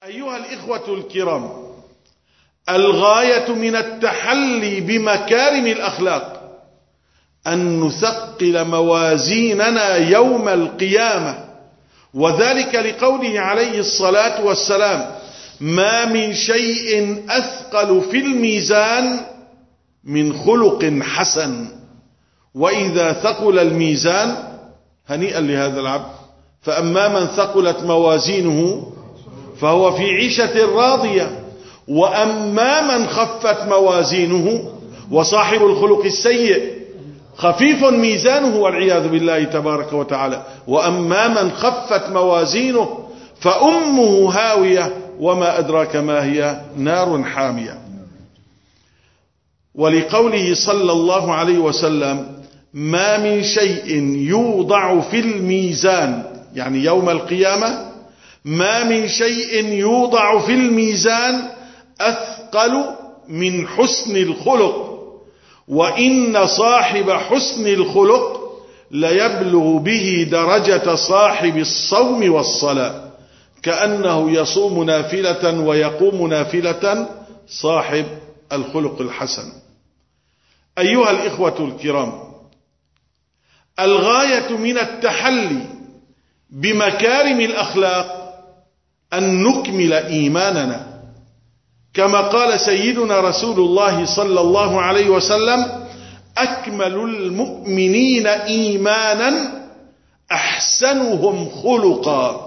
أيها الإخوة الكرام، الغاية من التحلي بمكارم الأخلاق أن نثقل موازيننا يوم القيامة، وذلك لقوله عليه الصلاة والسلام: ما من شيء أثقل في الميزان من خلق حسن. وإذا ثقل الميزان هنيئا لهذا العبد، فأما من ثقلت موازينه فهو في عيشة راضية، وأما من خفت موازينه وصاحب الخلق السيء خفيف ميزانه والعياذ بالله تبارك وتعالى، وأما من خفت موازينه فأمه هاوية وما أدراك ما هي، نار حامية. ولقوله صلى الله عليه وسلم: ما من شيء يوضع في الميزان، يعني يوم القيامة ما من شيء يوضع في الميزان أثقل من حسن الخلق، وإن صاحب حسن الخلق ليبلغ به درجة صاحب الصوم والصلاة، كأنه يصوم نافلة ويقوم نافلة صاحب الخلق الحسن. أيها الإخوة الكرام، الغاية من التحلي بمكارم الأخلاق أن نكمل إيماننا، كما قال سيدنا رسول الله صلى الله عليه وسلم: أكمل المؤمنين إيمانا أحسنهم خلقا.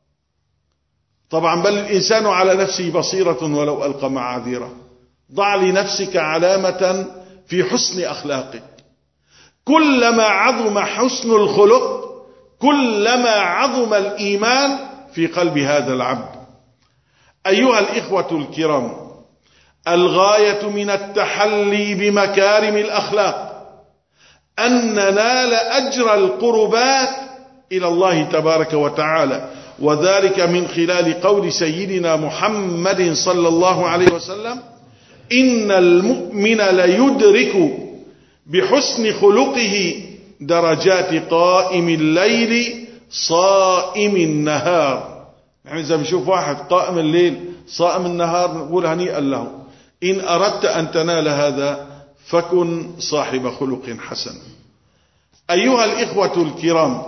طبعا بل الإنسان على نفسه بصيرة ولو ألقى معاذيره. ضع لنفسك علامة في حسن أخلاقك، كلما عظم حسن الخلق كلما عظم الإيمان في قلب هذا العبد. أيها الإخوة الكرام، الغاية من التحلي بمكارم الأخلاق أن ننال أجر القربات إلى الله تبارك وتعالى، وذلك من خلال قول سيدنا محمد صلى الله عليه وسلم: إن المؤمن ليدرك بحسن خلقه درجات قائم الليل صائم النهار. يعني إذا بنشوف واحد قائم الليل صائم النهار نقول هنيئا له. إن أردت أن تنال هذا فكن صاحب خلق حسن. أيها الإخوة الكرام،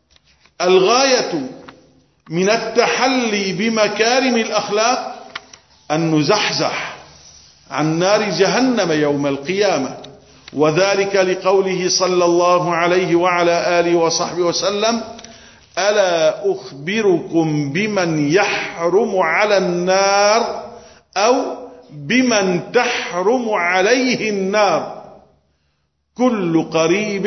الغاية من التحلي بمكارم الأخلاق أن نزحزح عن نار جهنم يوم القيامة، وذلك لقوله صلى الله عليه وعلى آله وصحبه وسلم: ألا أخبركم بمن يحرم على النار أو بمن تحرم عليه النار؟ كل قريب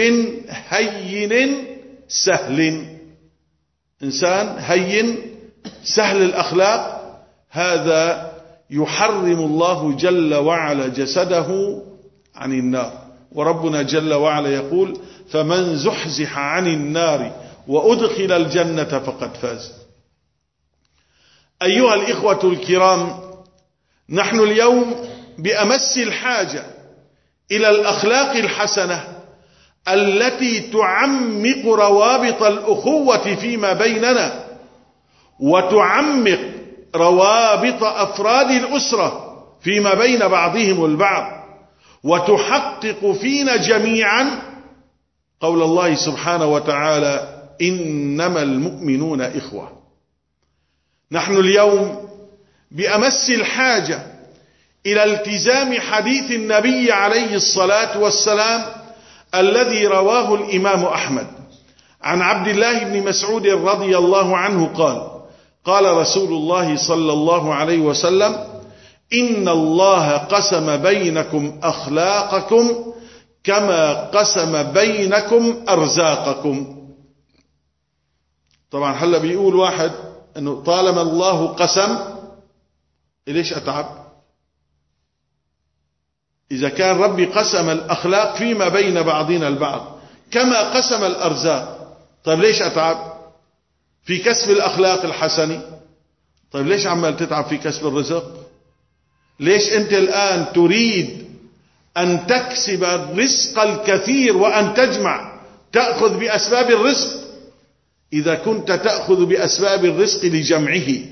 هين سهل. إنسان هين سهل الأخلاق هذا يحرم الله جل وعلا جسده عن النار، وربنا جل وعلا يقول: فمن زحزح عن النار وأدخل الجنة فقد فاز. أيها الإخوة الكرام، نحن اليوم بأمس الحاجة إلى الأخلاق الحسنة التي تعمق روابط الأخوة فيما بيننا، وتعمق روابط أفراد الأسرة فيما بين بعضهم البعض، وتحقق فينا جميعا قول الله سبحانه وتعالى: إنما المؤمنون إخوة. نحن اليوم بأمس الحاجة إلى التزام حديث النبي عليه الصلاة والسلام الذي رواه الإمام أحمد عن عبد الله بن مسعود رضي الله عنه قال: قال رسول الله صلى الله عليه وسلم: إن الله قسم بينكم أخلاقكم كما قسم بينكم أرزاقكم. طبعا هلا بيقول واحد انه طالما الله قسم ليش اتعب؟ اذا كان ربي قسم الاخلاق فيما بين بعضنا البعض كما قسم الارزاق، طيب ليش اتعب في كسب الاخلاق الحسنه؟ طيب ليش عمال تتعب في كسب الرزق؟ ليش انت الان تريد ان تكسب الرزق الكثير وان تجمع تأخذ بأسباب الرزق؟ إذا كنت تأخذ بأسباب الرزق لجمعه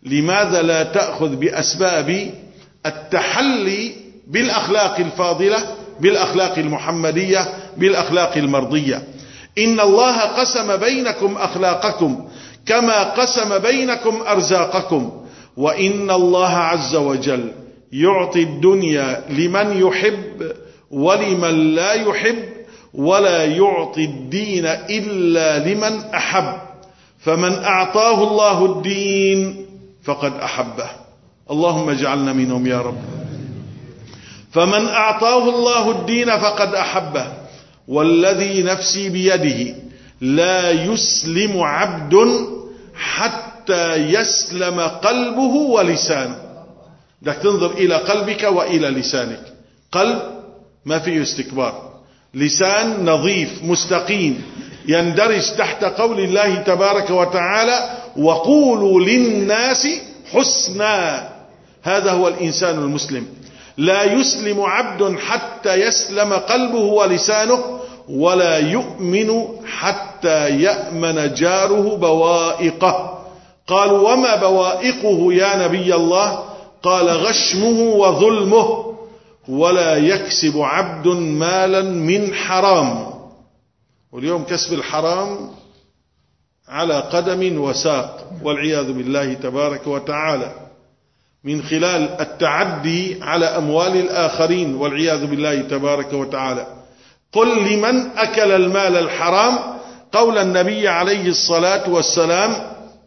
لماذا لا تأخذ بأسباب التحلي بالأخلاق الفاضلة، بالأخلاق المحمدية، بالأخلاق المرضية؟ إن الله قسم بينكم أخلاقكم كما قسم بينكم أرزاقكم، وإن الله عز وجل يعطي الدنيا لمن يحب ولمن لا يحب، ولا يعطي الدين إلا لمن أحب، فمن أعطاه الله الدين فقد أحبه. اللهم اجعلنا منهم يا رب. فمن أعطاه الله الدين فقد أحبه، والذي نفسي بيده لا يسلم عبد حتى يسلم قلبه ولسانه. بدك تنظر إلى قلبك وإلى لسانك. قلب ما فيه استكبار، لسان نظيف مستقيم يندرج تحت قول الله تبارك وتعالى: وقولوا للناس حسنا. هذا هو الإنسان المسلم. لا يسلم عبد حتى يسلم قلبه ولسانه، ولا يؤمن حتى يأمن جاره بوائقه. قالوا: وما بوائقه يا نبي الله؟ قال: غشمه وظلمه، ولا يكسب عبد مالا من حرام. واليوم كسب الحرام على قدم وساق والعياذ بالله تبارك وتعالى، من خلال التعدي على أموال الآخرين والعياذ بالله تبارك وتعالى. قل لمن أكل المال الحرام، قول النبي عليه الصلاة والسلام: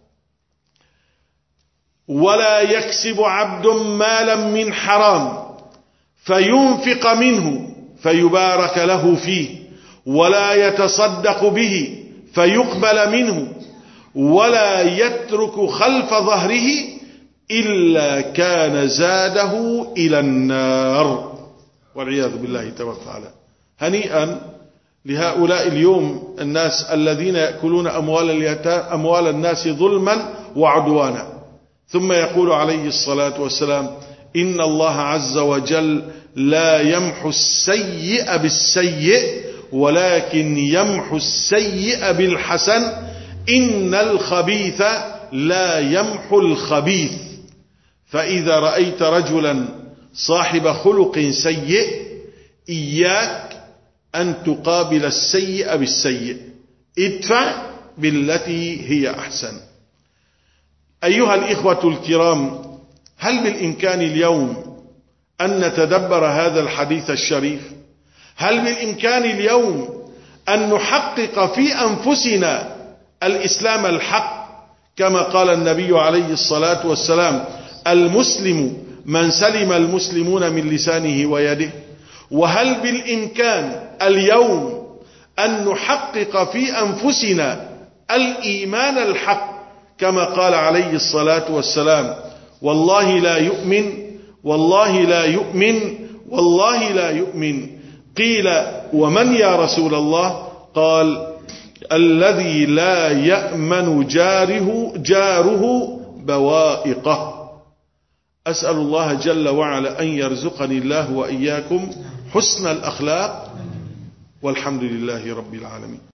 ولا يكسب عبد مالا من حرام فينفق منه فيبارك له فيه، ولا يتصدق به فيقبل منه، ولا يترك خلف ظهره إلا كان زاده إلى النار والعياذ بالله تبارك وتعالى. هنيئا لهؤلاء اليوم الناس الذين يأكلون أموال الناس ظلما وعدوانا. ثم يقول عليه الصلاة والسلام: إن الله عز وجل لا يمحو السيء بالسيء ولكن يمحو السيء بالحسن، إن الخبيث لا يمحو الخبيث. فإذا رأيت رجلا صاحب خلق سيء إياك أن تقابل السيء بالسيء، ادفع بالتي هي أحسن. أيها الإخوة الكرام، هل بالإمكان اليوم أن نتدبر هذا الحديث الشريف؟ هل بالإمكان اليوم أن نحقق في أنفسنا الإسلام الحق كما قال النبي عليه الصلاة والسلام: المسلم من سلم المسلمون من لسانه ويده؟ وهل بالإمكان اليوم أن نحقق في أنفسنا الإيمان الحق كما قال عليه الصلاة والسلام: والله لا يؤمن، والله لا يؤمن، والله لا يؤمن. قيل: ومن يا رسول الله؟ قال: الذي لا يأمن جاره بوائقه. أسأل الله جل وعلا أن يرزقني الله وإياكم حسن الأخلاق، والحمد لله رب العالمين.